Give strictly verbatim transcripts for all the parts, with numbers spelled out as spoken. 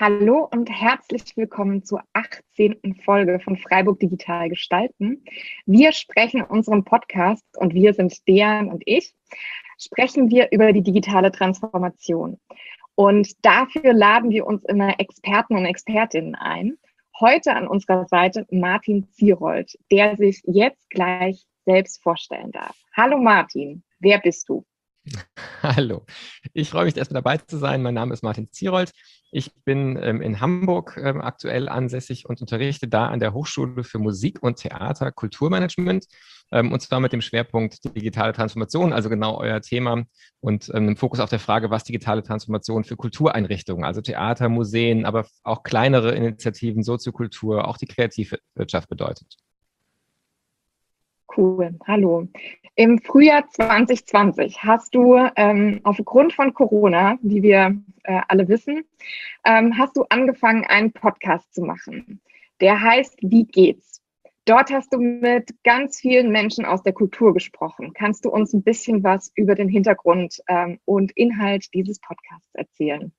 Hallo und herzlich willkommen zur achtzehnten Folge von Freiburg Digital Gestalten. Wir sprechen in unserem Podcast, und wir sind Dejan und ich, sprechen wir über die digitale Transformation. Und dafür laden wir uns immer Experten und Expertinnen ein. Heute an unserer Seite Martin Zierold, der sich jetzt gleich selbst vorstellen darf. Hallo Martin, wer bist du? Hallo, ich freue mich, erstmal dabei zu sein. Mein Name ist Martin Zierold. Ich bin ähm, in Hamburg ähm, aktuell ansässig und unterrichte da an der Hochschule für Musik und Theater Kulturmanagement, ähm, und zwar mit dem Schwerpunkt digitale Transformation, also genau euer Thema, und ähm, einem Fokus auf der Frage, was digitale Transformation für Kultureinrichtungen, also Theater, Museen, aber auch kleinere Initiativen, Soziokultur, auch die Kreativwirtschaft bedeutet. Cool, hallo. Im Frühjahr zwanzig zwanzig hast du ähm, aufgrund von Corona, wie wir äh, alle wissen, ähm, hast du angefangen, einen Podcast zu machen. Der heißt Wie geht's? Dort hast du mit ganz vielen Menschen aus der Kultur gesprochen. Kannst du uns ein bisschen was über den Hintergrund ähm, und Inhalt dieses Podcasts erzählen?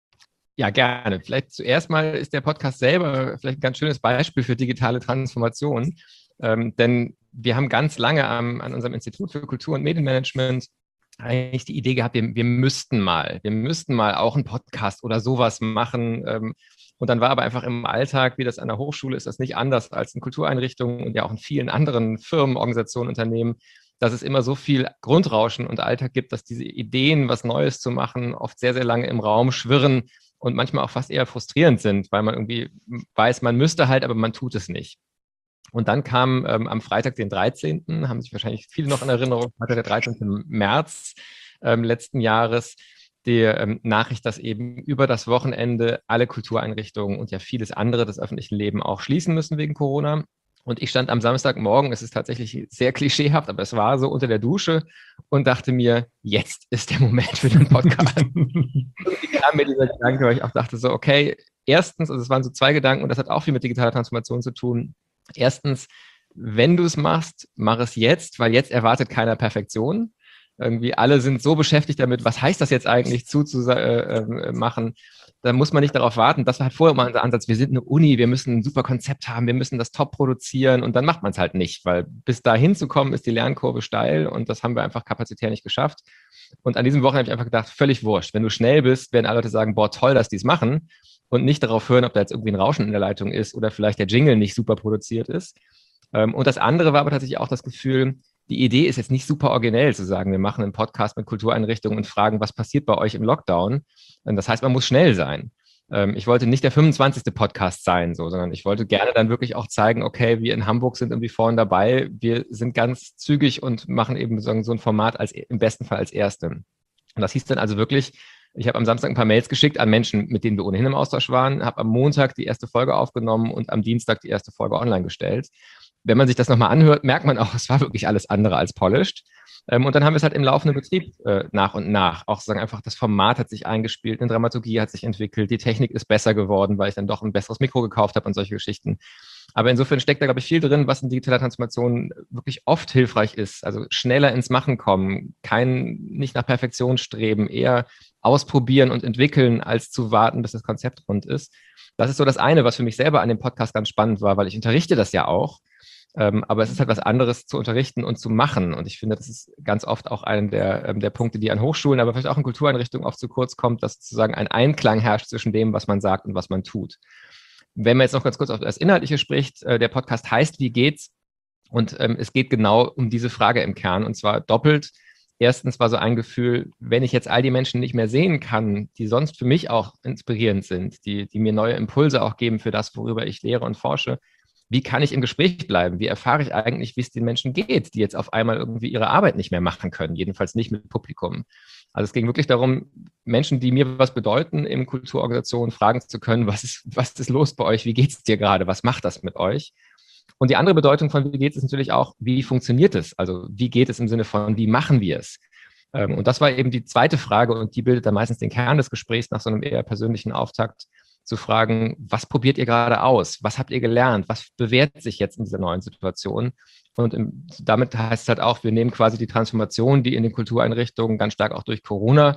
Ja, gerne. Vielleicht zuerst mal ist der Podcast selber vielleicht ein ganz schönes Beispiel für digitale Transformation. Ähm, denn wir haben ganz lange am, an unserem Institut für Kultur- und Medienmanagement eigentlich die Idee gehabt, wir, wir müssten mal, wir müssten mal auch einen Podcast oder sowas machen. Ähm, und dann war aber einfach im Alltag, wie das an der Hochschule ist, das nicht anders als in Kultureinrichtungen und ja auch in vielen anderen Firmen, Organisationen, Unternehmen, dass es immer so viel Grundrauschen und Alltag gibt, dass diese Ideen, was Neues zu machen, oft sehr, sehr lange im Raum schwirren und manchmal auch fast eher frustrierend sind, weil man irgendwie weiß, man müsste halt, aber man tut es nicht. Und dann kam ähm, am Freitag, den dreizehnten, haben sich wahrscheinlich viele noch in Erinnerung, Freitag, der dreizehnten März ähm, letzten Jahres, die ähm, Nachricht, dass eben über das Wochenende alle Kultureinrichtungen und ja vieles andere des öffentlichen Lebens auch schließen müssen wegen Corona. Und ich stand am Samstagmorgen, es ist tatsächlich sehr klischeehaft, aber es war so unter der Dusche und dachte mir, jetzt ist der Moment für den Podcast. Irgendwie kam mir dieser Gedanke, weil ich auch dachte so, okay, erstens, also es waren so zwei Gedanken und das hat auch viel mit digitaler Transformation zu tun. Erstens, wenn du es machst, mach es jetzt, weil jetzt erwartet keiner Perfektion. Irgendwie alle sind so beschäftigt damit, was heißt das jetzt eigentlich zuzumachen? Äh, da muss man nicht darauf warten. Das war halt vorher mal unser Ansatz. Wir sind eine Uni, wir müssen ein super Konzept haben, wir müssen das top produzieren und dann macht man es halt nicht, weil bis dahin zu kommen, ist die Lernkurve steil und das haben wir einfach kapazitär nicht geschafft. Und an diesem Wochenende habe ich einfach gedacht, völlig wurscht. Wenn du schnell bist, werden alle Leute sagen, boah, toll, dass die es machen und nicht darauf hören, ob da jetzt irgendwie ein Rauschen in der Leitung ist oder vielleicht der Jingle nicht super produziert ist. Und das andere war aber tatsächlich auch das Gefühl, die Idee ist jetzt nicht super originell zu sagen, wir machen einen Podcast mit Kultureinrichtungen und fragen, was passiert bei euch im Lockdown. Das heißt, man muss schnell sein. Ich wollte nicht der fünfundzwanzigste Podcast sein, so, sondern ich wollte gerne dann wirklich auch zeigen, okay, wir in Hamburg sind irgendwie vorne dabei, wir sind ganz zügig und machen eben so ein Format als im besten Fall als Erste. Und das hieß dann also wirklich, ich habe am Samstag ein paar Mails geschickt an Menschen, mit denen wir ohnehin im Austausch waren, habe am Montag die erste Folge aufgenommen und am Dienstag die erste Folge online gestellt. Wenn man sich das nochmal anhört, merkt man auch, es war wirklich alles andere als polished. Ähm, und dann haben wir es halt im laufenden Betrieb äh, nach und nach. Auch sagen einfach, das Format hat sich eingespielt, eine Dramaturgie hat sich entwickelt, die Technik ist besser geworden, weil ich dann doch ein besseres Mikro gekauft habe und solche Geschichten. Aber insofern steckt da, glaube ich, viel drin, was in digitaler Transformation wirklich oft hilfreich ist. Also schneller ins Machen kommen, kein, nicht nach Perfektion streben, eher ausprobieren und entwickeln, als zu warten, bis das Konzept rund ist. Das ist so das eine, was für mich selber an dem Podcast ganz spannend war, weil ich unterrichte das ja auch. Ähm, aber es ist halt was anderes zu unterrichten und zu machen. Und ich finde, das ist ganz oft auch einer der, ähm, der Punkte, die an Hochschulen, aber vielleicht auch in Kultureinrichtungen oft zu kurz kommt, dass sozusagen ein Einklang herrscht zwischen dem, was man sagt und was man tut. Wenn man jetzt noch ganz kurz auf das Inhaltliche spricht, äh, der Podcast heißt Wie geht's? Und ähm, es geht genau um diese Frage im Kern und zwar doppelt. Erstens war so ein Gefühl, wenn ich jetzt all die Menschen nicht mehr sehen kann, die sonst für mich auch inspirierend sind, die, die mir neue Impulse auch geben für das, worüber ich lehre und forsche, wie kann ich im Gespräch bleiben? Wie erfahre ich eigentlich, wie es den Menschen geht, die jetzt auf einmal irgendwie ihre Arbeit nicht mehr machen können, jedenfalls nicht mit Publikum. Also es ging wirklich darum, Menschen, die mir was bedeuten, in Kulturorganisationen fragen zu können, was ist, was ist los bei euch? Wie geht es dir gerade? Was macht das mit euch? Und die andere Bedeutung von wie geht es ist natürlich auch, wie funktioniert es? Also wie geht es im Sinne von, wie machen wir es? Und das war eben die zweite Frage und die bildet dann meistens den Kern des Gesprächs nach so einem eher persönlichen Auftakt, zu fragen, was probiert ihr gerade aus? Was habt ihr gelernt? Was bewährt sich jetzt in dieser neuen Situation? Und im, damit heißt es halt auch, wir nehmen quasi die Transformation, die in den Kultureinrichtungen ganz stark auch durch Corona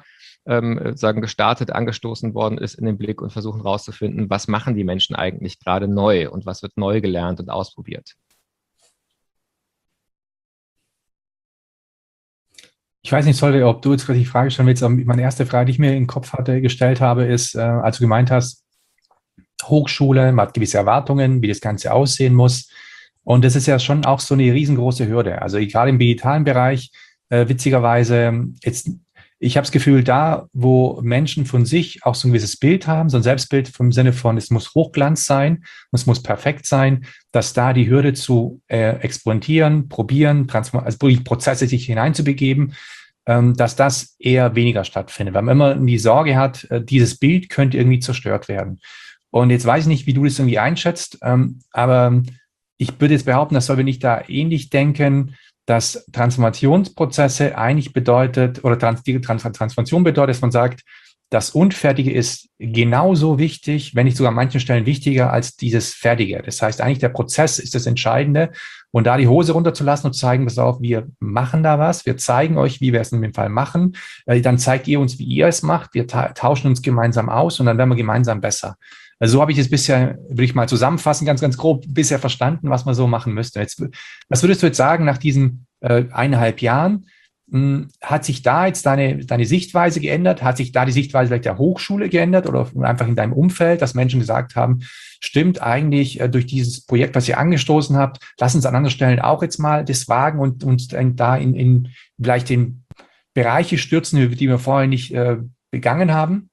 ähm, sagen, gestartet, angestoßen worden ist in den Blick und versuchen herauszufinden, was machen die Menschen eigentlich gerade neu und was wird neu gelernt und ausprobiert. Ich weiß nicht, Solveig, ob du jetzt gerade die Frage stellen willst, aber meine erste Frage, die ich mir im Kopf hatte, gestellt habe, ist, äh, als du gemeint hast, Hochschule, man hat gewisse Erwartungen, wie das Ganze aussehen muss. Und das ist ja schon auch so eine riesengroße Hürde. Also gerade im digitalen Bereich, äh, witzigerweise, jetzt, ich habe das Gefühl, da, wo Menschen von sich auch so ein gewisses Bild haben, so ein Selbstbild vom Sinne von, es muss Hochglanz sein, es muss perfekt sein, dass da die Hürde zu äh, experimentieren, probieren, also wirklich Prozesse sich hineinzubegeben, ähm, dass das eher weniger stattfindet, weil man immer die Sorge hat, äh, dieses Bild könnte irgendwie zerstört werden. Und jetzt weiß ich nicht, wie du das irgendwie einschätzt, ähm, aber ich würde jetzt behaupten, dass wir nicht da ähnlich denken, dass Transformationsprozesse eigentlich bedeutet, oder Trans die Trans Transformation bedeutet, dass man sagt, das Unfertige ist genauso wichtig, wenn nicht sogar an manchen Stellen wichtiger als dieses Fertige. Das heißt, eigentlich der Prozess ist das Entscheidende. Und da die Hose runterzulassen und zeigen, pass auf, wir machen da was, wir zeigen euch, wie wir es in dem Fall machen. Dann zeigt ihr uns, wie ihr es macht. Wir ta tauschen uns gemeinsam aus und dann werden wir gemeinsam besser. Also so habe ich es bisher, würde ich mal zusammenfassen, ganz, ganz grob bisher verstanden, was man so machen müsste. Jetzt, was würdest du jetzt sagen nach diesen äh, eineinhalb Jahren? Mh, hat sich da jetzt deine, deine Sichtweise geändert? Hat sich da die Sichtweise vielleicht der Hochschule geändert oder einfach in deinem Umfeld, dass Menschen gesagt haben, stimmt eigentlich äh, durch dieses Projekt, was ihr angestoßen habt, lass uns an anderen Stellen auch jetzt mal das wagen und uns da in, in vielleicht in Bereiche stürzen, die wir vorher nicht äh, begangen haben?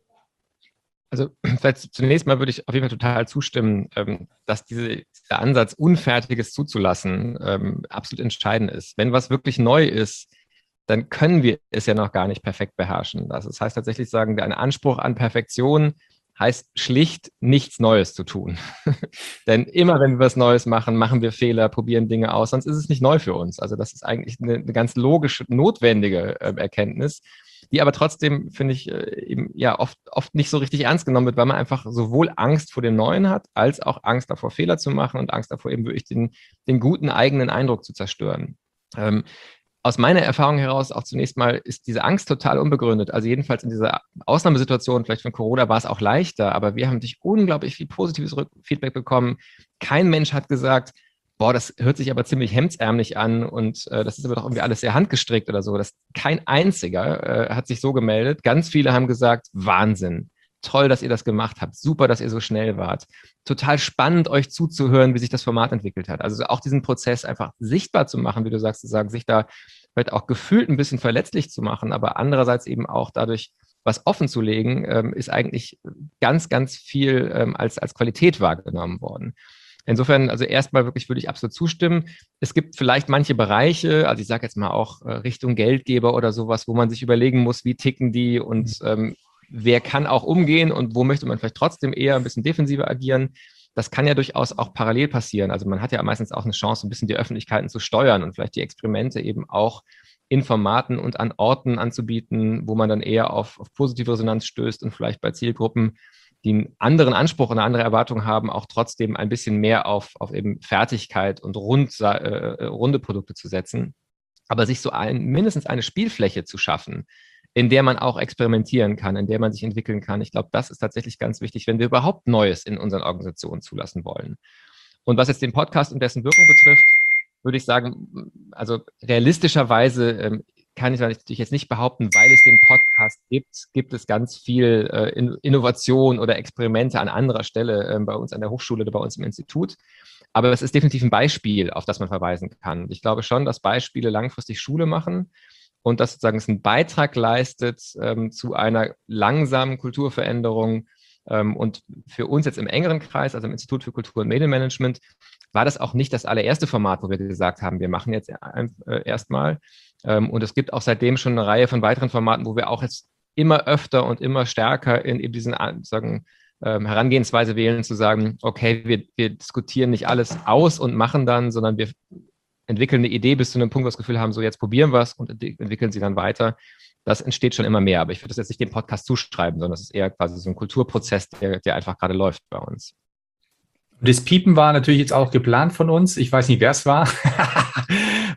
Also vielleicht zunächst mal würde ich auf jeden Fall total zustimmen, ähm, dass diese, dieser Ansatz, Unfertiges zuzulassen, ähm, absolut entscheidend ist. Wenn was wirklich neu ist, dann können wir es ja noch gar nicht perfekt beherrschen. Das heißt tatsächlich sagen, ein Anspruch an Perfektion heißt schlicht, nichts Neues zu tun. Denn immer, wenn wir was Neues machen, machen wir Fehler, probieren Dinge aus, sonst ist es nicht neu für uns. Also das ist eigentlich eine, eine ganz logische, notwendige äh, Erkenntnis, die aber trotzdem, finde ich, eben ja oft, oft nicht so richtig ernst genommen wird, weil man einfach sowohl Angst vor dem Neuen hat, als auch Angst davor, Fehler zu machen und Angst davor, eben wirklich den, den guten eigenen Eindruck zu zerstören. Ähm, aus meiner Erfahrung heraus auch zunächst mal ist diese Angst total unbegründet. Also jedenfalls in dieser Ausnahmesituation, vielleicht von Corona, war es auch leichter, aber wir haben natürlich unglaublich viel positives Feedback bekommen. Kein Mensch hat gesagt, boah, das hört sich aber ziemlich hemdsärmlich an und äh, das ist aber doch irgendwie alles sehr handgestrickt oder so. Das, kein einziger äh, hat sich so gemeldet. Ganz viele haben gesagt, Wahnsinn, toll, dass ihr das gemacht habt, super, dass ihr so schnell wart. Total spannend, euch zuzuhören, wie sich das Format entwickelt hat. Also auch diesen Prozess einfach sichtbar zu machen, wie du sagst, zu sagen, sich da vielleicht auch gefühlt ein bisschen verletzlich zu machen, aber andererseits eben auch dadurch was offen zu legen, ähm, ist eigentlich ganz, ganz viel ähm, als, als Qualität wahrgenommen worden. Insofern, also erstmal wirklich würde ich absolut zustimmen. Es gibt vielleicht manche Bereiche, also ich sage jetzt mal auch äh, Richtung Geldgeber oder sowas, wo man sich überlegen muss, wie ticken die und ähm, wer kann auch umgehen und wo möchte man vielleicht trotzdem eher ein bisschen defensiver agieren. Das kann ja durchaus auch parallel passieren. Also man hat ja meistens auch eine Chance, ein bisschen die Öffentlichkeiten zu steuern und vielleicht die Experimente eben auch in Formaten und an Orten anzubieten, wo man dann eher auf, auf positive Resonanz stößt und vielleicht bei Zielgruppen, die einen anderen Anspruch und eine andere Erwartung haben, auch trotzdem ein bisschen mehr auf, auf eben Fertigkeit und rund, äh, runde Produkte zu setzen. Aber sich so ein, mindestens eine Spielfläche zu schaffen, in der man auch experimentieren kann, in der man sich entwickeln kann. Ich glaube, das ist tatsächlich ganz wichtig, wenn wir überhaupt Neues in unseren Organisationen zulassen wollen. Und was jetzt den Podcast und dessen Wirkung betrifft, würde ich sagen, also realistischerweise ähm, kann ich natürlich jetzt nicht behaupten, weil es den Podcast gibt, gibt es ganz viel äh, Innovation oder Experimente an anderer Stelle äh, bei uns an der Hochschule oder bei uns im Institut. Aber es ist definitiv ein Beispiel, auf das man verweisen kann. Ich glaube schon, dass Beispiele langfristig Schule machen und dass sozusagen es einen Beitrag leistet ähm, zu einer langsamen Kulturveränderung. Ähm, und für uns jetzt im engeren Kreis, also im Institut für Kultur- und Medienmanagement, war das auch nicht das allererste Format, wo wir gesagt haben, wir machen jetzt äh, erstmal. Ähm, und es gibt auch seitdem schon eine Reihe von weiteren Formaten, wo wir auch jetzt immer öfter und immer stärker in eben diesen sagen, ähm, Herangehensweise wählen, zu sagen, okay, wir, wir diskutieren nicht alles aus und machen dann, sondern wir entwickeln eine Idee bis zu einem Punkt, wo wir das Gefühl haben, so jetzt probieren wir es und entwickeln sie dann weiter. Das entsteht schon immer mehr, aber ich würde das jetzt nicht dem Podcast zuschreiben, sondern es ist eher quasi so ein Kulturprozess, der, der einfach gerade läuft bei uns. Das Piepen war natürlich jetzt auch geplant von uns. Ich weiß nicht, wer es war.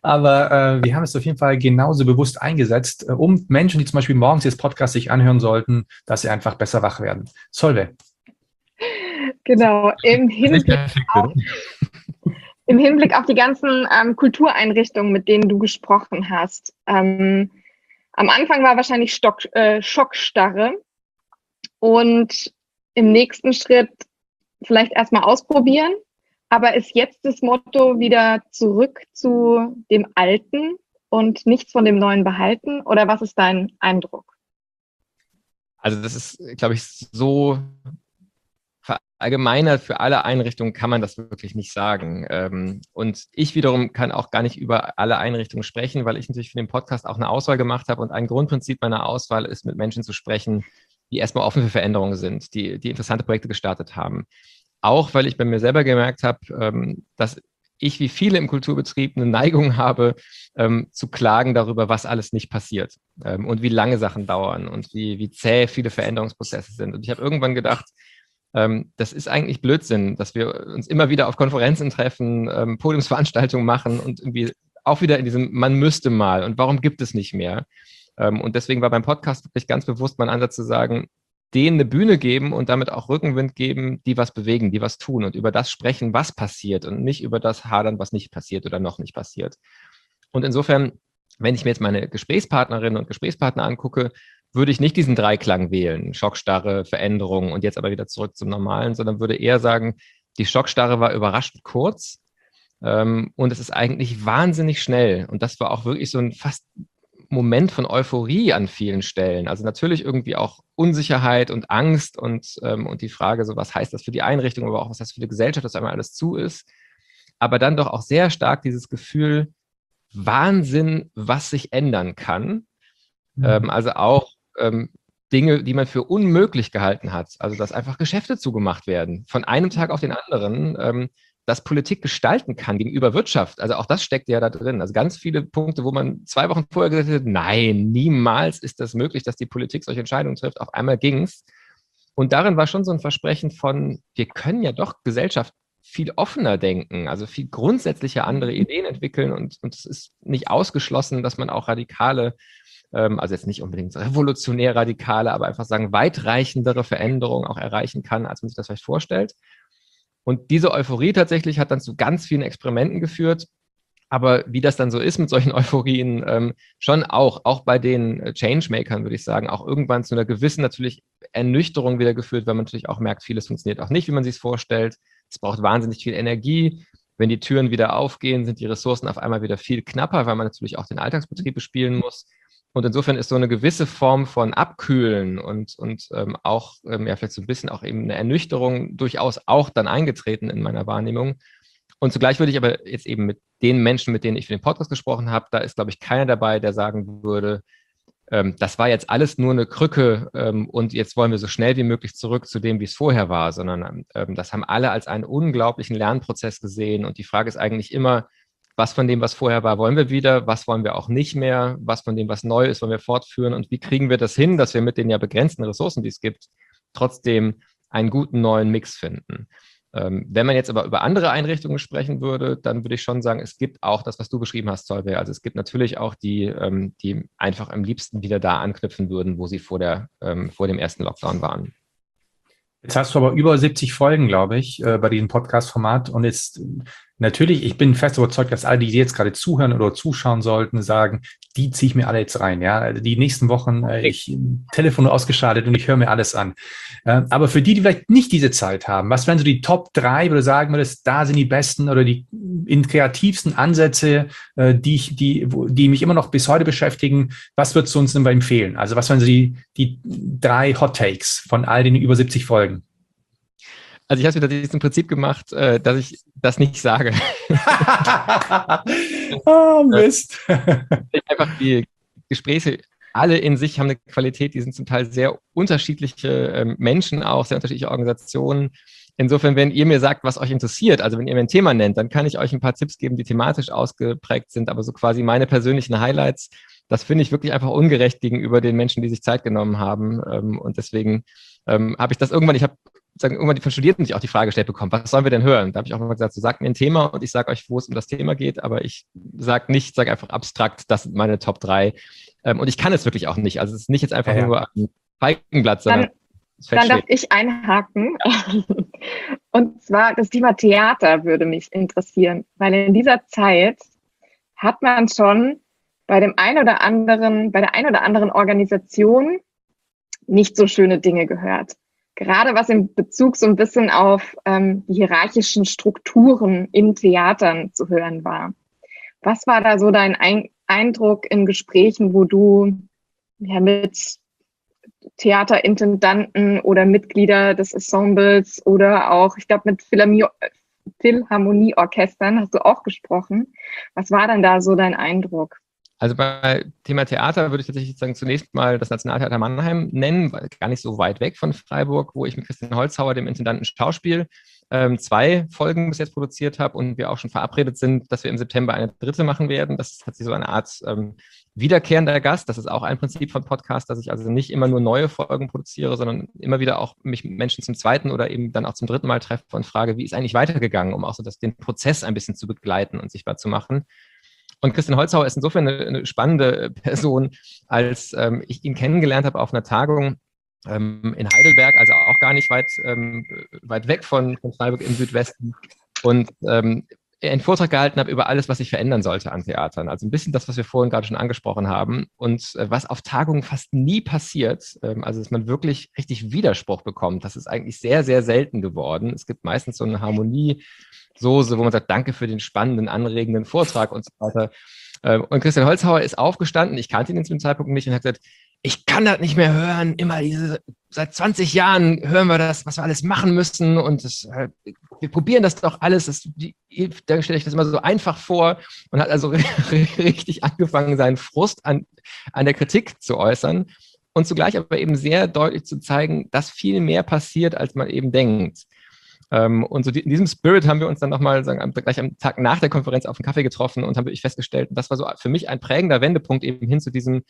Aber äh, wir haben es auf jeden Fall genauso bewusst eingesetzt, äh, um Menschen, die zum Beispiel morgens jetzt Podcast sich anhören sollten, dass sie einfach besser wach werden. Solveig. Genau, im Hinblick, auf, im Hinblick auf die ganzen ähm, Kultureinrichtungen, mit denen du gesprochen hast. Ähm, am Anfang war wahrscheinlich Stock, äh, Schockstarre und im nächsten Schritt vielleicht erstmal ausprobieren. Aber ist jetzt das Motto wieder zurück zu dem Alten und nichts von dem Neuen behalten? Oder was ist dein Eindruck? Also das ist, glaube ich, so verallgemeinert für alle Einrichtungen kann man das wirklich nicht sagen. Und ich wiederum kann auch gar nicht über alle Einrichtungen sprechen, weil ich natürlich für den Podcast auch eine Auswahl gemacht habe. Und ein Grundprinzip meiner Auswahl ist, mit Menschen zu sprechen, die erstmal offen für Veränderungen sind, die, die interessante Projekte gestartet haben. Auch weil ich bei mir selber gemerkt habe, ähm, dass ich wie viele im Kulturbetrieb eine Neigung habe, ähm, zu klagen darüber, was alles nicht passiert ähm, und wie lange Sachen dauern und wie, wie zäh viele Veränderungsprozesse sind. Und ich habe irgendwann gedacht, ähm, das ist eigentlich Blödsinn, dass wir uns immer wieder auf Konferenzen treffen, ähm, Podiumsveranstaltungen machen und irgendwie auch wieder in diesem man müsste mal und warum gibt es nicht mehr? Ähm, und deswegen war beim Podcast wirklich ganz bewusst mein Ansatz zu sagen, denen eine Bühne geben und damit auch Rückenwind geben, die was bewegen, die was tun und über das sprechen, was passiert und nicht über das hadern, was nicht passiert oder noch nicht passiert. Und insofern, wenn ich mir jetzt meine Gesprächspartnerinnen und Gesprächspartner angucke, würde ich nicht diesen Dreiklang wählen, Schockstarre, Veränderung und jetzt aber wieder zurück zum Normalen, sondern würde eher sagen, die Schockstarre war überraschend kurz ähm, und es ist eigentlich wahnsinnig schnell. Und das war auch wirklich so ein fast Moment von Euphorie an vielen Stellen. Also natürlich irgendwie auch Unsicherheit und Angst und, ähm, und die Frage, so was heißt das für die Einrichtung, aber auch was heißt das für die Gesellschaft, dass einmal alles zu ist. Aber dann doch auch sehr stark dieses Gefühl, Wahnsinn, was sich ändern kann. Mhm. Ähm, also auch ähm, Dinge, die man für unmöglich gehalten hat. Also dass einfach Geschäfte zugemacht werden, von einem Tag auf den anderen. Ähm, dass Politik gestalten kann gegenüber Wirtschaft. Also auch das steckt ja da drin. Also ganz viele Punkte, wo man zwei Wochen vorher gesagt hat, nein, niemals ist das möglich, dass die Politik solche Entscheidungen trifft. Auf einmal ging es. Und darin war schon so ein Versprechen von, wir können ja doch Gesellschaft viel offener denken, also viel grundsätzliche andere Ideen entwickeln. Und, und es ist nicht ausgeschlossen, dass man auch radikale, ähm, also jetzt nicht unbedingt revolutionär radikale, aber einfach sagen, weitreichendere Veränderungen auch erreichen kann, als man sich das vielleicht vorstellt. Und diese Euphorie tatsächlich hat dann zu ganz vielen Experimenten geführt. Aber wie das dann so ist mit solchen Euphorien, ähm, schon auch, auch bei den Changemakern, würde ich sagen, auch irgendwann zu einer gewissen natürlich Ernüchterung wieder geführt, weil man natürlich auch merkt, vieles funktioniert auch nicht, wie man sich es vorstellt. Es braucht wahnsinnig viel Energie. Wenn die Türen wieder aufgehen, sind die Ressourcen auf einmal wieder viel knapper, weil man natürlich auch den Alltagsbetrieb bespielen muss. Und insofern ist so eine gewisse Form von Abkühlen und, und ähm, auch, ähm, ja, vielleicht so ein bisschen auch eben eine Ernüchterung durchaus auch dann eingetreten in meiner Wahrnehmung. Und zugleich würde ich aber jetzt eben mit den Menschen, mit denen ich für den Podcast gesprochen habe, da ist, glaube ich, keiner dabei, der sagen würde, ähm, das war jetzt alles nur eine Krücke ähm, und jetzt wollen wir so schnell wie möglich zurück zu dem, wie es vorher war, sondern ähm, das haben alle als einen unglaublichen Lernprozess gesehen. Und die Frage ist eigentlich immer, was von dem, was vorher war, wollen wir wieder, was wollen wir auch nicht mehr, was von dem, was neu ist, wollen wir fortführen und wie kriegen wir das hin, dass wir mit den ja begrenzten Ressourcen, die es gibt, trotzdem einen guten neuen Mix finden. Ähm, wenn man jetzt aber über andere Einrichtungen sprechen würde, dann würde ich schon sagen, es gibt auch das, was du beschrieben hast, Solveig. Also es gibt natürlich auch die, ähm, die einfach am liebsten wieder da anknüpfen würden, wo sie vor, der, ähm, vor dem ersten Lockdown waren. Jetzt hast du aber über siebzig Folgen, glaube ich, äh, bei diesem Podcast-Format. Und jetzt natürlich, ich bin fest überzeugt, dass alle, die jetzt gerade zuhören oder zuschauen sollten, sagen, die ziehe ich mir alle jetzt rein. Ja, die nächsten Wochen, äh, ich Telefon ausgeschaltet und ich höre mir alles an. Äh, aber für die, die vielleicht nicht diese Zeit haben, was wären so die Top drei, wo du sagen würdest, da sind die besten oder die in kreativsten Ansätze, äh, die ich, die, wo, die mich immer noch bis heute beschäftigen? Was würdest du uns denn empfehlen? Also was wären so die, die drei Hot Takes von all den über siebzig Folgen? Also ich habe es wieder diesem Prinzip gemacht, äh, dass ich das nicht sage. Oh, Mist. Einfach die Gespräche alle in sich haben eine Qualität, die sind zum Teil sehr unterschiedliche ähm, Menschen auch, sehr unterschiedliche Organisationen. Insofern, wenn ihr mir sagt, was euch interessiert, also wenn ihr mir ein Thema nennt, dann kann ich euch ein paar Tipps geben, die thematisch ausgeprägt sind, aber so quasi meine persönlichen Highlights, das finde ich wirklich einfach ungerecht gegenüber den Menschen, die sich Zeit genommen haben. Ähm, und deswegen ähm, habe ich das irgendwann, ich habe sagen, irgendwann von Studierenden sich auch die Frage gestellt bekommen, was sollen wir denn hören? Da habe ich auch mal gesagt, so sagt mir ein Thema und ich sage euch, wo es um das Thema geht, aber ich sage nicht, sage einfach abstrakt, das sind meine Top drei. Ähm, und ich kann es wirklich auch nicht. Also es ist nicht jetzt einfach ja, ja. nur ein Feigenblatt, sondern Dann, dann darf ich einhaken. Und zwar das Thema Theater würde mich interessieren, weil in dieser Zeit hat man schon bei dem ein oder anderen, bei der ein oder anderen Organisation nicht so schöne Dinge gehört. Gerade was in Bezug so ein bisschen auf ähm, die hierarchischen Strukturen in Theatern zu hören war. Was war da so dein ein Eindruck in Gesprächen, wo du ja mit Theaterintendanten oder Mitglieder des Ensembles oder auch, ich glaube, mit Philharmonieorchestern hast du auch gesprochen. Was war denn da so dein Eindruck? Also bei Thema Theater würde ich tatsächlich sagen, zunächst mal das Nationaltheater Mannheim nennen, weil gar nicht so weit weg von Freiburg, wo ich mit Christian Holzhauer, dem Intendanten Schauspiel, ähm, zwei Folgen bis jetzt produziert habe und wir auch schon verabredet sind, dass wir im September eine dritte machen werden. Das hat sich so eine Art ähm, wiederkehrender Gast. Das ist auch ein Prinzip von Podcast, dass ich also nicht immer nur neue Folgen produziere, sondern immer wieder auch mich mit Menschen zum zweiten oder eben dann auch zum dritten Mal treffe und frage, wie ist eigentlich weitergegangen, um auch so das, den Prozess ein bisschen zu begleiten und sichtbar zu machen. Und Christian Holzhauer ist insofern eine, eine spannende Person, als ähm, ich ihn kennengelernt habe auf einer Tagung ähm, in Heidelberg, also auch gar nicht weit, ähm, weit weg von, von Freiburg im Südwesten. Und ähm, einen Vortrag gehalten habe über alles, was sich verändern sollte an Theatern. Also ein bisschen das, was wir vorhin gerade schon angesprochen haben und äh, was auf Tagungen fast nie passiert. Ähm, also dass man wirklich richtig Widerspruch bekommt. Das ist eigentlich sehr, sehr selten geworden. Es gibt meistens so eine Harmonie, Soße, wo man sagt, danke für den spannenden, anregenden Vortrag und so weiter. Und Christian Holzhauer ist aufgestanden, ich kannte ihn zu dem Zeitpunkt nicht und hat gesagt, ich kann das nicht mehr hören, immer diese, seit zwanzig Jahren hören wir das, was wir alles machen müssen und das, wir probieren das doch alles, das, die, dann stelle ich das immer so einfach vor und hat also richtig angefangen, seinen Frust an, an der Kritik zu äußern und zugleich aber eben sehr deutlich zu zeigen, dass viel mehr passiert, als man eben denkt. Um, und so die, in diesem Spirit haben wir uns dann nochmal gleich am Tag nach der Konferenz auf einen Kaffee getroffen und haben wirklich festgestellt, das war so für mich ein prägender Wendepunkt eben hin zu diesem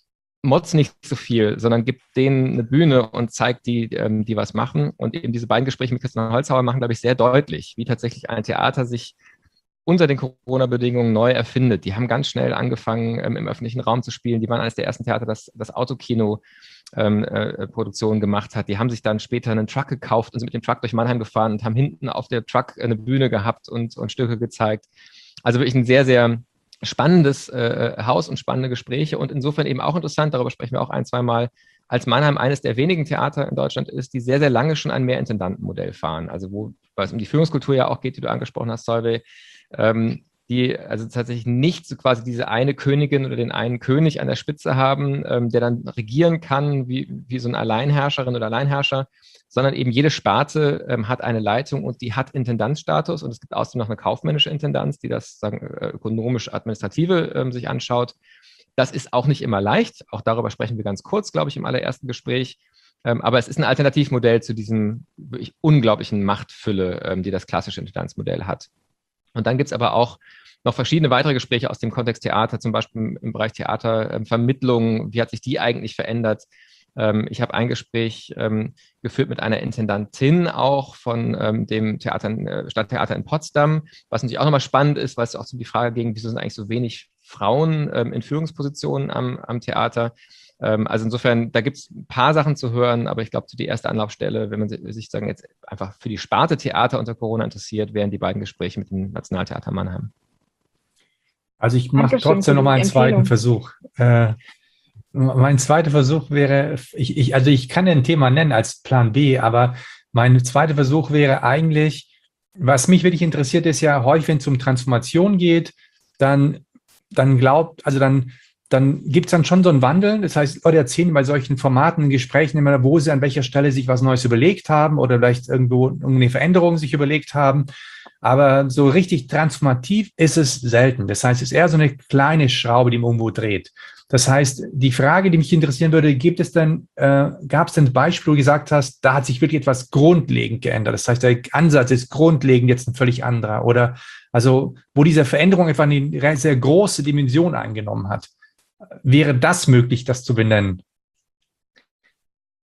Mods nicht so viel, sondern gibt denen eine Bühne und zeigt die, ähm, die was machen. Und eben diese beiden Gespräche mit Christian Holzhauer machen, glaube ich, sehr deutlich, wie tatsächlich ein Theater sich unter den Corona-Bedingungen neu erfindet. Die haben ganz schnell angefangen, ähm, im öffentlichen Raum zu spielen. Die waren eines der ersten Theater, das das Autokino ähm, äh, Produktion gemacht hat. Die haben sich dann später einen Truck gekauft und sind mit dem Truck durch Mannheim gefahren und haben hinten auf der Truck eine Bühne gehabt und, und Stücke gezeigt. Also wirklich ein sehr, sehr spannendes äh, Haus und spannende Gespräche und insofern eben auch interessant, darüber sprechen wir auch ein, zwei Mal, als Mannheim eines der wenigen Theater in Deutschland ist, die sehr, sehr lange schon ein Mehrintendantenmodell fahren. Also wo es um die Führungskultur ja auch geht, die du angesprochen hast, Solveig, ähm, die also tatsächlich nicht so quasi diese eine Königin oder den einen König an der Spitze haben, ähm, der dann regieren kann wie, wie so eine Alleinherrscherin oder Alleinherrscher, sondern eben jede Sparte ähm, hat eine Leitung und die hat Intendanzstatus und es gibt außerdem noch eine kaufmännische Intendanz, die das sagen, ökonomisch-administrative ähm, sich anschaut. Das ist auch nicht immer leicht, auch darüber sprechen wir ganz kurz, glaube ich, im allerersten Gespräch. Ähm, aber es ist ein Alternativmodell zu diesem wirklich unglaublichen Machtfülle, ähm, die das klassische Intendanzmodell hat. Und dann gibt es aber auch noch verschiedene weitere Gespräche aus dem Kontext Theater, zum Beispiel im Bereich Theatervermittlung. Wie hat sich die eigentlich verändert? Ähm, ich habe ein Gespräch ähm, geführt mit einer Intendantin auch von ähm, dem Theater, äh, Stadttheater in Potsdam, was natürlich auch nochmal spannend ist, weil es auch so die Frage ging, wieso sind eigentlich so wenig Frauen ähm, in Führungspositionen am, am Theater? Ähm, also insofern, da gibt es ein paar Sachen zu hören, aber ich glaube, so die erste Anlaufstelle, wenn man sich sagen, jetzt einfach für die Sparte Theater unter Corona interessiert, wären die beiden Gespräche mit dem Nationaltheater Mannheim. Also ich mache trotzdem nochmal einen zweiten Versuch. Äh, mein zweiter Versuch wäre, ich, ich, also ich kann ein Thema nennen als Plan B, aber mein zweiter Versuch wäre eigentlich, was mich wirklich interessiert, ist ja häufig, wenn es um Transformation geht, dann, dann glaubt, also dann, dann gibt es dann schon so einen Wandel. Das heißt, Leute erzählen bei solchen Formaten, Gesprächen immer, wo sie an welcher Stelle sich was Neues überlegt haben oder vielleicht irgendwo eine Veränderung sich überlegt haben. Aber so richtig transformativ ist es selten. Das heißt, es ist eher so eine kleine Schraube, die man irgendwo dreht. Das heißt, die Frage, die mich interessieren würde, gibt es denn, äh, gab es denn ein Beispiel, wo du gesagt hast, da hat sich wirklich etwas grundlegend geändert? Das heißt, der Ansatz ist grundlegend jetzt ein völlig anderer. Oder also, wo diese Veränderung einfach eine sehr große Dimension eingenommen hat. Wäre das möglich, das zu benennen?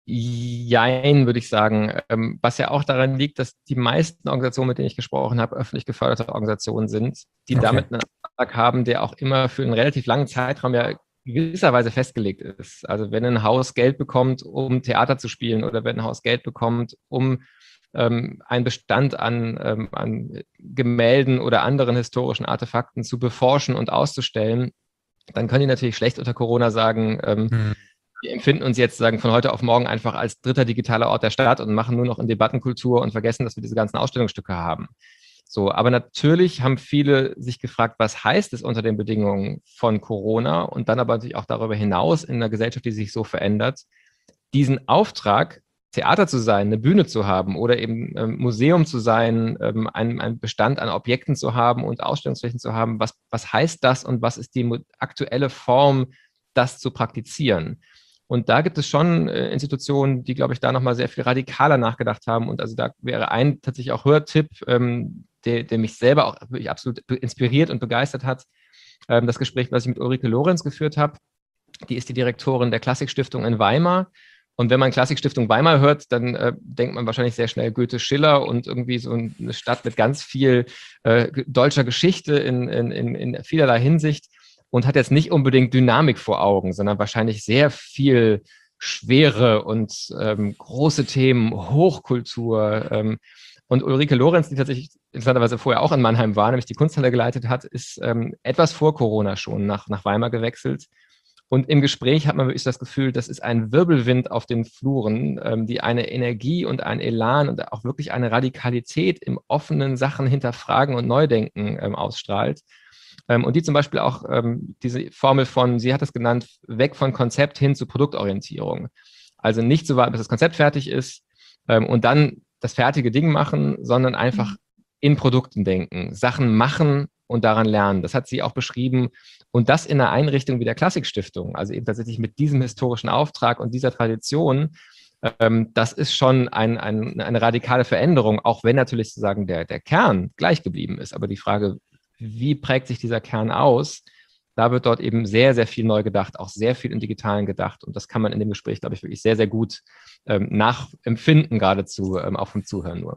Jein, würde ich sagen. Ähm, was ja auch daran liegt, dass die meisten Organisationen, mit denen ich gesprochen habe, öffentlich geförderte Organisationen sind, die Okay. damit einen Auftrag haben, der auch immer für einen relativ langen Zeitraum ja gewisserweise festgelegt ist. Also wenn ein Haus Geld bekommt, um Theater zu spielen, oder wenn ein Haus Geld bekommt, um ähm, einen Bestand an, ähm, an Gemälden oder anderen historischen Artefakten zu beforschen und auszustellen, dann können die natürlich schlecht unter Corona sagen, ähm, Hm. wir empfinden uns jetzt sagen von heute auf morgen einfach als dritter digitaler Ort der Stadt und machen nur noch in Debattenkultur und vergessen, dass wir diese ganzen Ausstellungsstücke haben. So, aber natürlich haben viele sich gefragt, was heißt es unter den Bedingungen von Corona und dann aber natürlich auch darüber hinaus in einer Gesellschaft, die sich so verändert, diesen Auftrag, Theater zu sein, eine Bühne zu haben oder eben ähm, Museum zu sein, ähm, einen, einen Bestand an Objekten zu haben und Ausstellungsflächen zu haben. Was, was heißt das und was ist die aktuelle Form, das zu praktizieren? Und da gibt es schon äh, Institutionen, die, glaube ich, da nochmal sehr viel radikaler nachgedacht haben. Und also da wäre ein tatsächlich auch Hörtipp, ähm, der, der mich selber auch wirklich absolut inspiriert und begeistert hat. Ähm, das Gespräch, was ich mit Ulrike Lorenz geführt habe, die ist die Direktorin der Klassikstiftung in Weimar. Und wenn man Klassikstiftung Weimar hört, dann äh, denkt man wahrscheinlich sehr schnell Goethe, Schiller und irgendwie so eine Stadt mit ganz viel äh, deutscher Geschichte in, in, in vielerlei Hinsicht und hat jetzt nicht unbedingt Dynamik vor Augen, sondern wahrscheinlich sehr viel Schwere und ähm, große Themen, Hochkultur. Ähm, und Ulrike Lorenz, die tatsächlich interessanterweise vorher auch in Mannheim war, nämlich die Kunsthalle geleitet hat, ist ähm, etwas vor Corona schon nach, nach Weimar gewechselt. Und im Gespräch hat man wirklich das Gefühl, das ist ein Wirbelwind auf den Fluren, ähm, die eine Energie und ein Elan und auch wirklich eine Radikalität im offenen Sachen hinterfragen und Neudenken ähm, ausstrahlt. Ähm, und die zum Beispiel auch ähm, diese Formel von, sie hat es genannt, weg von Konzept hin zu Produktorientierung. Also nicht so warten, bis das Konzept fertig ist ähm, und dann das fertige Ding machen, sondern einfach in Produkten denken, Sachen machen und daran lernen. Das hat sie auch beschrieben. Und das in einer Einrichtung wie der Klassikstiftung, also eben tatsächlich mit diesem historischen Auftrag und dieser Tradition, ähm, das ist schon ein, ein, eine radikale Veränderung, auch wenn natürlich sozusagen der, der Kern gleich geblieben ist. Aber die Frage, wie prägt sich dieser Kern aus, da wird dort eben sehr, sehr viel neu gedacht, auch sehr viel im Digitalen gedacht. Und das kann man in dem Gespräch, glaube ich, wirklich sehr, sehr gut ähm, nachempfinden, geradezu, ähm, auch vom Zuhören nur.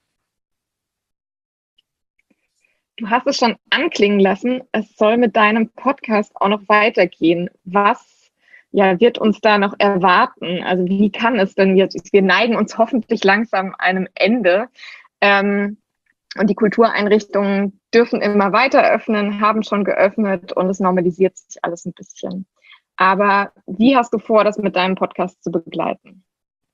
Du hast es schon anklingen lassen, es soll mit deinem Podcast auch noch weitergehen. Was ja, wird uns da noch erwarten? Also wie kann es denn jetzt, wir neigen uns hoffentlich langsam einem Ende ähm, und die Kultureinrichtungen dürfen immer weiter öffnen, haben schon geöffnet und es normalisiert sich alles ein bisschen. Aber wie hast du vor, das mit deinem Podcast zu begleiten?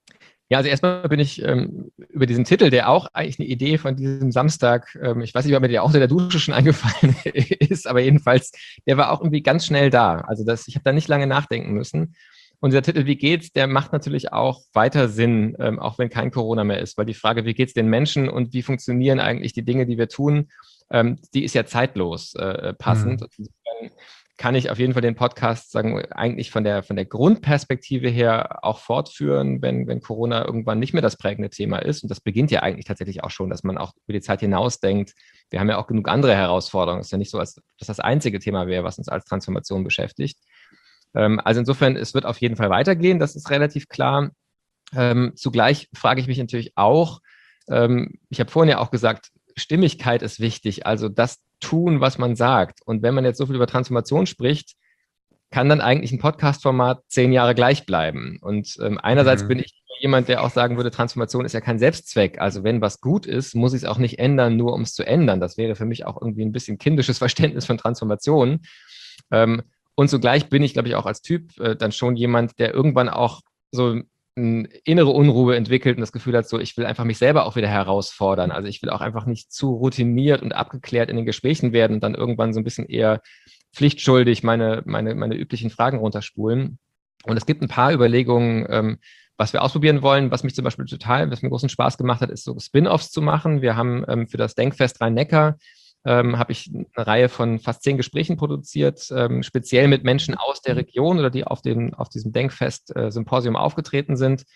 Ja, also erstmal bin ich ähm, über diesen Titel, der auch eigentlich eine Idee von diesem Samstag, ähm, ich weiß nicht, ob mir der auch in der Dusche schon eingefallen ist, aber jedenfalls, der war auch irgendwie ganz schnell da. Also das, ich habe da nicht lange nachdenken müssen. Und dieser Titel, wie geht's, der macht natürlich auch weiter Sinn, ähm, auch wenn kein Corona mehr ist, weil die Frage, wie geht's den Menschen und wie funktionieren eigentlich die Dinge, die wir tun, ähm, die ist ja zeitlos äh, passend. Mhm. Insofern kann ich auf jeden Fall den Podcast sagen, eigentlich von der, von der Grundperspektive her auch fortführen, wenn, wenn Corona irgendwann nicht mehr das prägende Thema ist. Und das beginnt ja eigentlich tatsächlich auch schon, dass man auch über die Zeit hinaus denkt. Wir haben ja auch genug andere Herausforderungen. Es ist ja nicht so, als dass das einzige Thema wäre, was uns als Transformation beschäftigt. Ähm, also insofern, es wird auf jeden Fall weitergehen. Das ist relativ klar. Ähm, zugleich frage ich mich natürlich auch, ähm, ich habe vorhin ja auch gesagt, Stimmigkeit ist wichtig, also das tun, was man sagt. Und wenn man jetzt so viel über Transformation spricht, kann dann eigentlich ein Podcast-Format zehn Jahre gleich bleiben. Und ähm, einerseits mhm. bin ich jemand, der auch sagen würde, Transformation ist ja kein Selbstzweck. Also wenn was gut ist, muss ich es auch nicht ändern, nur um es zu ändern. Das wäre für mich auch irgendwie ein bisschen kindisches Verständnis von Transformation. Ähm, und zugleich bin ich, glaube ich, auch als Typ äh, dann schon jemand, der irgendwann auch so eine innere Unruhe entwickelt und das Gefühl hat, so, ich will einfach mich selber auch wieder herausfordern. Also ich will auch einfach nicht zu routiniert und abgeklärt in den Gesprächen werden und dann irgendwann so ein bisschen eher pflichtschuldig meine, meine, meine üblichen Fragen runterspulen. Und es gibt ein paar Überlegungen, ähm, was wir ausprobieren wollen. Was mich zum Beispiel total, was mir großen Spaß gemacht hat, ist so Spin-offs zu machen. Wir haben ähm, für das Denkfest Rhein-Neckar ähm, habe ich eine Reihe von fast zehn Gesprächen produziert, ähm, speziell mit Menschen aus der Region oder die auf, den, auf diesem Denkfest-Symposium äh, aufgetreten sind.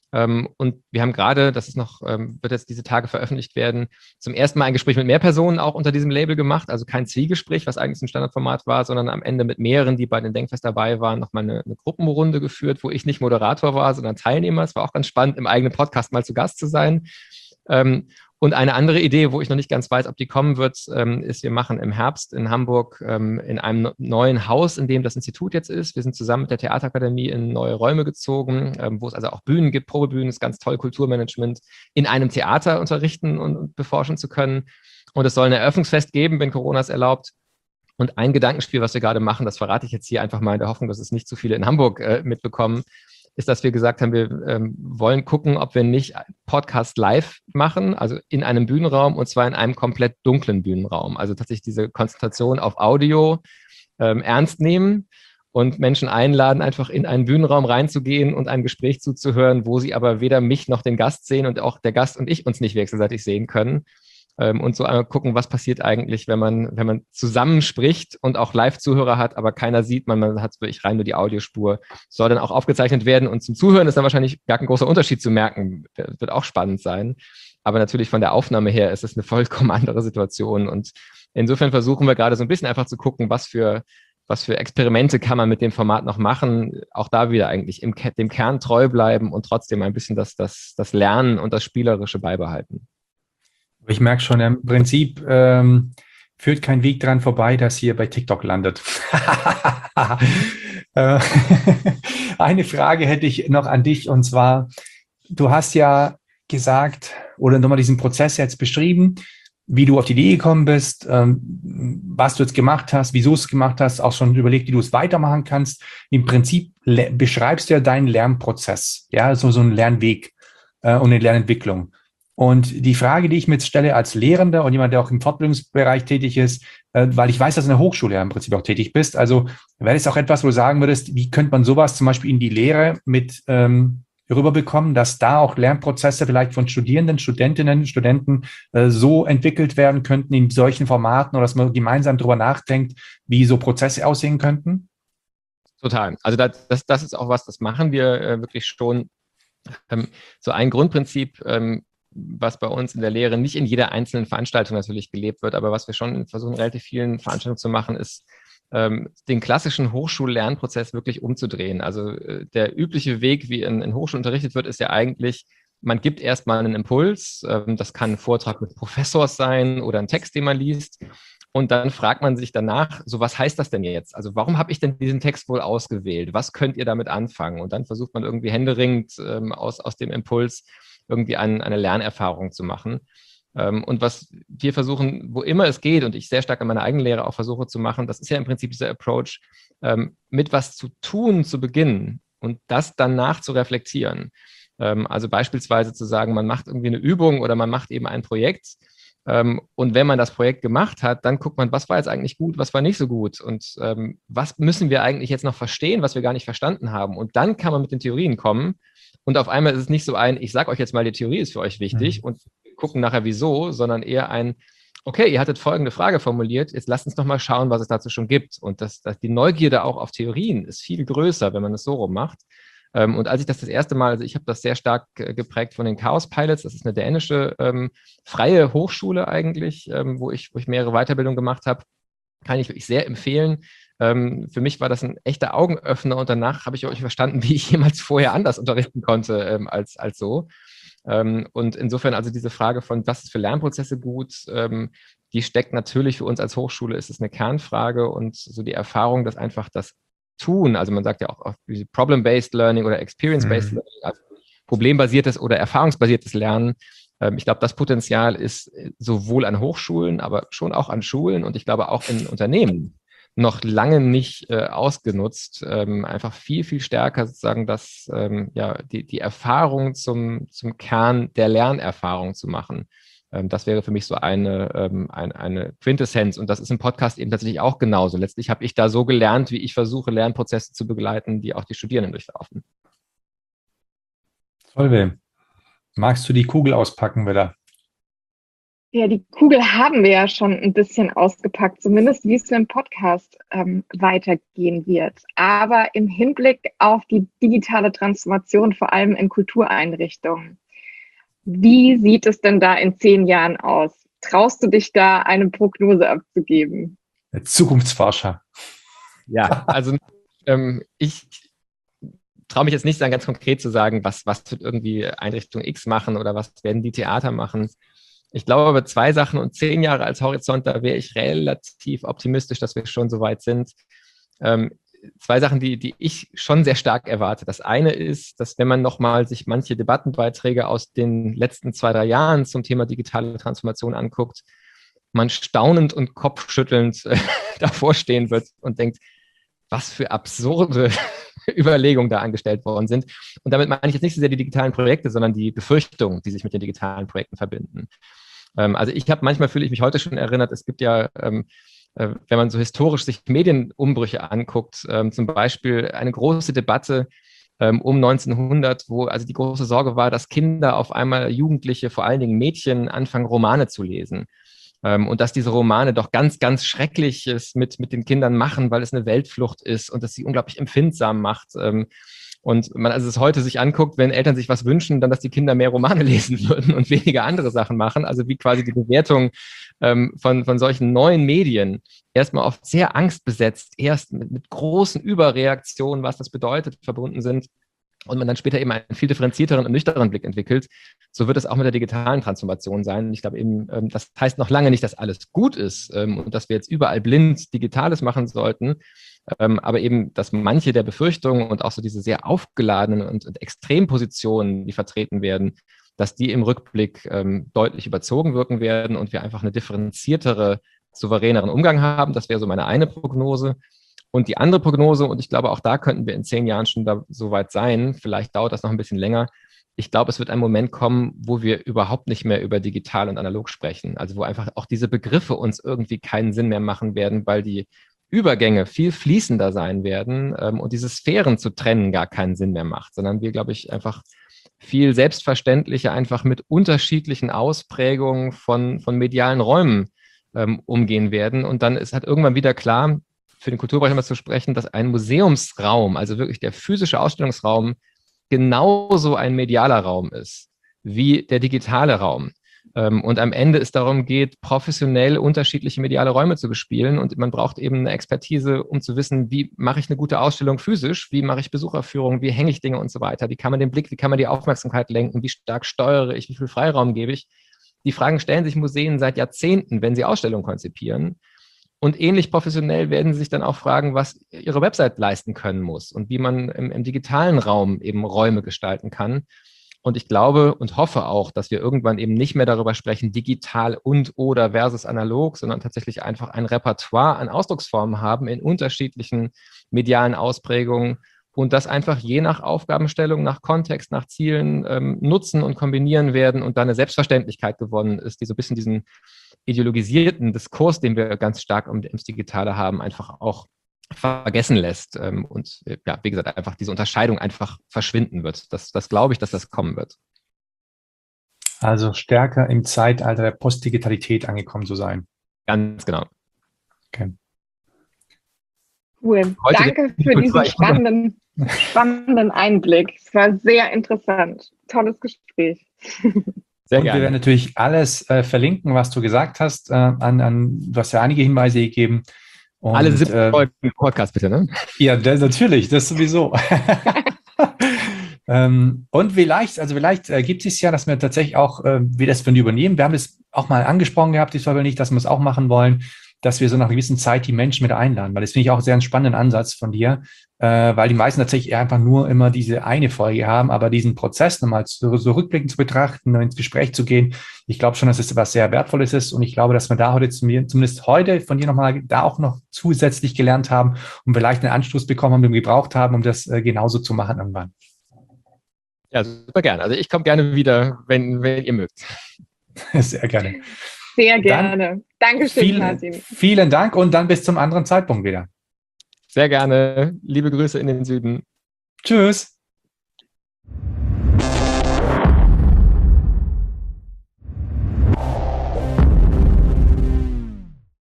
Ähm, und wir haben gerade, das ist noch, ähm, wird jetzt diese Tage veröffentlicht werden, zum ersten Mal ein Gespräch mit mehr Personen auch unter diesem Label gemacht. Also kein Zwiegespräch, was eigentlich ein Standardformat war, sondern am Ende mit mehreren, die bei den Denkfest dabei waren, nochmal eine, eine Gruppenrunde geführt, wo ich nicht Moderator war, sondern Teilnehmer. Es war auch ganz spannend, im eigenen Podcast mal zu Gast zu sein. Ähm, Und eine andere Idee, wo ich noch nicht ganz weiß, ob die kommen wird, ähm, ist, wir machen im Herbst in Hamburg ähm, in einem neuen Haus, in dem das Institut jetzt ist. Wir sind zusammen mit der Theaterakademie in neue Räume gezogen, ähm, wo es also auch Bühnen gibt, Probebühnen, ist ganz toll, Kulturmanagement, in einem Theater unterrichten und, und beforschen zu können. Und es soll ein Eröffnungsfest geben, wenn Corona es erlaubt. Und ein Gedankenspiel, was wir gerade machen, das verrate ich jetzt hier einfach mal in der Hoffnung, dass es nicht zu viele in Hamburg äh, mitbekommen, ist, dass wir gesagt haben, wir ähm, wollen gucken, ob wir nicht Podcast live machen, also in einem Bühnenraum, und zwar in einem komplett dunklen Bühnenraum. Also tatsächlich diese Konzentration auf Audio ähm, ernst nehmen und Menschen einladen, einfach in einen Bühnenraum reinzugehen und einem Gespräch zuzuhören, wo sie aber weder mich noch den Gast sehen und auch der Gast und ich uns nicht wechselseitig sehen können. Ähm, und so einmal gucken, was passiert eigentlich, wenn man, wenn man zusammen spricht und auch Live-Zuhörer hat, aber keiner sieht, man, man hat wirklich rein nur die Audiospur. Soll dann auch aufgezeichnet werden, und zum Zuhören ist dann wahrscheinlich gar kein großer Unterschied zu merken. Das wird auch spannend sein. Aber natürlich von der Aufnahme her ist es eine vollkommen andere Situation. Und insofern versuchen wir gerade so ein bisschen einfach zu gucken, was für, was für Experimente kann man mit dem Format noch machen. Auch da wieder eigentlich im, dem Kern treu bleiben und trotzdem ein bisschen das, das, das Lernen und das Spielerische beibehalten. Ich merke schon, im Prinzip ähm, führt kein Weg dran vorbei, dass hier bei TikTok landet. Eine Frage hätte ich noch an dich, und zwar, du hast ja gesagt oder nochmal diesen Prozess jetzt beschrieben, wie du auf die Idee gekommen bist, ähm, was du jetzt gemacht hast, wieso du es gemacht hast, auch schon überlegt, wie du es weitermachen kannst. Im Prinzip beschreibst du ja deinen Lernprozess, ja, so, so einen Lernweg äh, und eine Lernentwicklung. Und die Frage, die ich mir jetzt stelle als Lehrender und jemand, der auch im Fortbildungsbereich tätig ist, äh, weil ich weiß, dass du in der Hochschule ja im Prinzip auch tätig bist, also wäre das auch etwas, wo du sagen würdest, wie könnte man sowas zum Beispiel in die Lehre mit ähm, rüberbekommen, dass da auch Lernprozesse vielleicht von Studierenden, Studentinnen, Studenten äh, so entwickelt werden könnten in solchen Formaten, oder dass man gemeinsam darüber nachdenkt, wie so Prozesse aussehen könnten? Total. Also das, das, das ist auch was, das machen wir äh, wirklich schon. Ähm, so ein Grundprinzip, ähm, was bei uns in der Lehre nicht in jeder einzelnen Veranstaltung natürlich gelebt wird, aber was wir schon versuchen, relativ vielen Veranstaltungen zu machen, ist, ähm, den klassischen Hochschullernprozess wirklich umzudrehen. Also äh, der übliche Weg, wie in, in Hochschulen unterrichtet wird, ist ja eigentlich, man gibt erstmal einen Impuls, ähm, das kann ein Vortrag mit Professors sein oder ein Text, den man liest. Und dann fragt man sich danach, so was heißt das denn jetzt? Also warum habe ich denn diesen Text wohl ausgewählt? Was könnt ihr damit anfangen? Und dann versucht man irgendwie händeringend ähm, aus, aus dem Impuls irgendwie ein, eine Lernerfahrung zu machen. Ähm, und was wir versuchen, wo immer es geht, und ich sehr stark an meiner eigenen Lehre auch versuche zu machen, das ist ja im Prinzip dieser Approach, ähm, mit was zu tun zu beginnen und das danach zu reflektieren. Ähm, also beispielsweise zu sagen, man macht irgendwie eine Übung oder man macht eben ein Projekt. Ähm, und wenn man das Projekt gemacht hat, dann guckt man, was war jetzt eigentlich gut, was war nicht so gut und ähm, was müssen wir eigentlich jetzt noch verstehen, was wir gar nicht verstanden haben. Und dann kann man mit den Theorien kommen. Und auf einmal ist es nicht so ein, ich sage euch jetzt mal, die Theorie ist für euch wichtig, mhm, und wir gucken nachher wieso, sondern eher ein, okay, ihr hattet folgende Frage formuliert, jetzt lasst uns doch mal schauen, was es dazu schon gibt. Und das, das, die Neugierde auch auf Theorien ist viel größer, wenn man es so rum macht. Ähm, und als ich das das erste Mal, also ich habe das sehr stark äh, geprägt von den Chaos Pilots, das ist eine dänische ähm, freie Hochschule eigentlich, ähm, wo ich, wo ich mehrere Weiterbildungen gemacht habe, kann ich wirklich sehr empfehlen. Ähm, für mich war das ein echter Augenöffner, und danach habe ich auch nicht verstanden, wie ich jemals vorher anders unterrichten konnte ähm, als, als so. Ähm, und insofern also diese Frage von, was ist für Lernprozesse gut, ähm, die steckt natürlich für uns als Hochschule, ist es eine Kernfrage, und so die Erfahrung, dass einfach das Tun, also man sagt ja auch, auch Problem-Based Learning oder Experience-Based mhm. Learning, also problembasiertes oder erfahrungsbasiertes Lernen. Ähm, ich glaube, das Potenzial ist sowohl an Hochschulen, aber schon auch an Schulen und ich glaube auch in Unternehmen noch lange nicht äh, ausgenutzt. Ähm, einfach viel, viel stärker sozusagen das, ähm, ja, die, die Erfahrung zum, zum Kern der Lernerfahrung zu machen. Ähm, das wäre für mich so eine, ähm, ein, eine Quintessenz. Und das ist im Podcast eben tatsächlich auch genauso. Letztlich habe ich da so gelernt, wie ich versuche, Lernprozesse zu begleiten, die auch die Studierenden durchlaufen. Solveig, magst du die Kugel auspacken wieder? Ja, die Kugel haben wir ja schon ein bisschen ausgepackt, zumindest wie es im Podcast ähm, weitergehen wird. Aber im Hinblick auf die digitale Transformation, vor allem in Kultureinrichtungen, wie sieht es denn da in zehn Jahren aus? Traust du dich da, eine Prognose abzugeben? Der Zukunftsforscher. Ja, also ähm, ich traue mich jetzt nicht, dann ganz konkret zu sagen, was, was wird irgendwie Einrichtung X machen oder was werden die Theater machen. Ich glaube aber zwei Sachen und zehn Jahre als Horizont, da wäre ich relativ optimistisch, dass wir schon so weit sind. Ähm, zwei Sachen, die, die ich schon sehr stark erwarte. Das eine ist, dass wenn man nochmal sich manche Debattenbeiträge aus den letzten zwei, drei Jahren zum Thema digitale Transformation anguckt, man staunend und kopfschüttelnd äh, davor stehen wird und denkt, was für absurde Überlegungen da angestellt worden sind. Und damit meine ich jetzt nicht so sehr die digitalen Projekte, sondern die Befürchtungen, die sich mit den digitalen Projekten verbinden. Ähm, also ich habe manchmal, fühle ich mich heute schon erinnert, es gibt ja, ähm, äh, wenn man so historisch sich Medienumbrüche anguckt, ähm, zum Beispiel eine große Debatte ähm, um neunzehnhundert, wo also die große Sorge war, dass Kinder auf einmal, Jugendliche, vor allen Dingen Mädchen, anfangen, Romane zu lesen. Ähm, und dass diese Romane doch ganz, ganz Schreckliches mit, mit den Kindern machen, weil es eine Weltflucht ist und dass sie unglaublich empfindsam macht. Ähm, und man also es heute sich anguckt, wenn Eltern sich was wünschen, dann, dass die Kinder mehr Romane lesen würden und weniger andere Sachen machen. Also wie quasi die Bewertung ähm, von, von solchen neuen Medien erstmal oft sehr angstbesetzt, erst mit, mit großen Überreaktionen, was das bedeutet, verbunden sind. Und man dann später eben einen viel differenzierteren und nüchterneren Blick entwickelt, so wird es auch mit der digitalen Transformation sein. Ich glaube eben, das heißt noch lange nicht, dass alles gut ist und dass wir jetzt überall blind Digitales machen sollten, aber eben, dass manche der Befürchtungen und auch so diese sehr aufgeladenen und, und Extrempositionen, die vertreten werden, dass die im Rückblick ähm, deutlich überzogen wirken werden und wir einfach eine differenziertere, souveräneren Umgang haben. Das wäre so meine eine Prognose. Und die andere Prognose, und ich glaube, auch da könnten wir in zehn Jahren schon da so weit sein, vielleicht dauert das noch ein bisschen länger. Ich glaube, es wird ein Moment kommen, wo wir überhaupt nicht mehr über digital und analog sprechen. Also wo einfach auch diese Begriffe uns irgendwie keinen Sinn mehr machen werden, weil die Übergänge viel fließender sein werden ähm, und diese Sphären zu trennen gar keinen Sinn mehr macht, sondern wir, glaube ich, einfach viel selbstverständlicher einfach mit unterschiedlichen Ausprägungen von, von medialen Räumen ähm, umgehen werden. Und dann ist halt irgendwann wieder klar, für den Kulturbereich immer zu sprechen, dass ein Museumsraum, also wirklich der physische Ausstellungsraum, genauso ein medialer Raum ist wie der digitale Raum. Und am Ende es darum geht, professionell unterschiedliche mediale Räume zu bespielen. Und man braucht eben eine Expertise, um zu wissen, wie mache ich eine gute Ausstellung physisch, wie mache ich Besucherführung, wie hänge ich Dinge und so weiter, wie kann man den Blick, wie kann man die Aufmerksamkeit lenken, wie stark steuere ich, wie viel Freiraum gebe ich. Die Fragen stellen sich Museen seit Jahrzehnten, wenn sie Ausstellungen konzipieren. Und ähnlich professionell werden sie sich dann auch fragen, was ihre Website leisten können muss und wie man im, im digitalen Raum eben Räume gestalten kann. Und ich glaube und hoffe auch, dass wir irgendwann eben nicht mehr darüber sprechen, digital und oder versus analog, sondern tatsächlich einfach ein Repertoire an Ausdrucksformen haben in unterschiedlichen medialen Ausprägungen und das einfach je nach Aufgabenstellung, nach Kontext, nach Zielen ähm, nutzen und kombinieren werden und dann eine Selbstverständlichkeit gewonnen ist, die so ein bisschen diesen ideologisierten Diskurs, den wir ganz stark um, ums Digitale haben, einfach auch vergessen lässt ähm, und ja, wie gesagt, einfach diese Unterscheidung einfach verschwinden wird. Das, das glaube ich, dass das kommen wird. Also stärker im Zeitalter der Postdigitalität angekommen zu sein. Ganz genau. Okay. Cool. Heute Danke für diesen spannenden, spannenden Einblick. Es war sehr interessant. Tolles Gespräch. Sehr und gerne. Wir werden natürlich alles äh, verlinken, was du gesagt hast. Äh, an, an, du hast ja einige Hinweise gegeben. Und, alle siebzig Folgen äh, Podcast bitte, ne? Ja, das, natürlich, das sowieso. ähm, und vielleicht, also vielleicht äh, gibt es ja, dass wir tatsächlich auch, äh, wir das von übernehmen. Wir haben das auch mal angesprochen gehabt, ich glaube nicht, dass wir es auch machen wollen, dass wir so nach einer gewissen Zeit die Menschen mit einladen, weil das finde ich auch einen sehr spannenden Ansatz von dir, äh, weil die meisten tatsächlich einfach nur immer diese eine Folge haben, aber diesen Prozess nochmal so, so rückblickend zu betrachten, ins Gespräch zu gehen, ich glaube schon, dass es was sehr Wertvolles ist und ich glaube, dass wir da heute zumindest heute von dir nochmal da auch noch zusätzlich gelernt haben und vielleicht einen Anstoß bekommen haben, den wir gebraucht haben, um das äh, genauso zu machen irgendwann. Ja, super gerne. Also ich komme gerne wieder, wenn, wenn ihr mögt. Sehr gerne. Sehr gerne. Dann Dankeschön, viel, Martin. Vielen Dank und dann bis zum anderen Zeitpunkt wieder. Sehr gerne. Liebe Grüße in den Süden. Tschüss.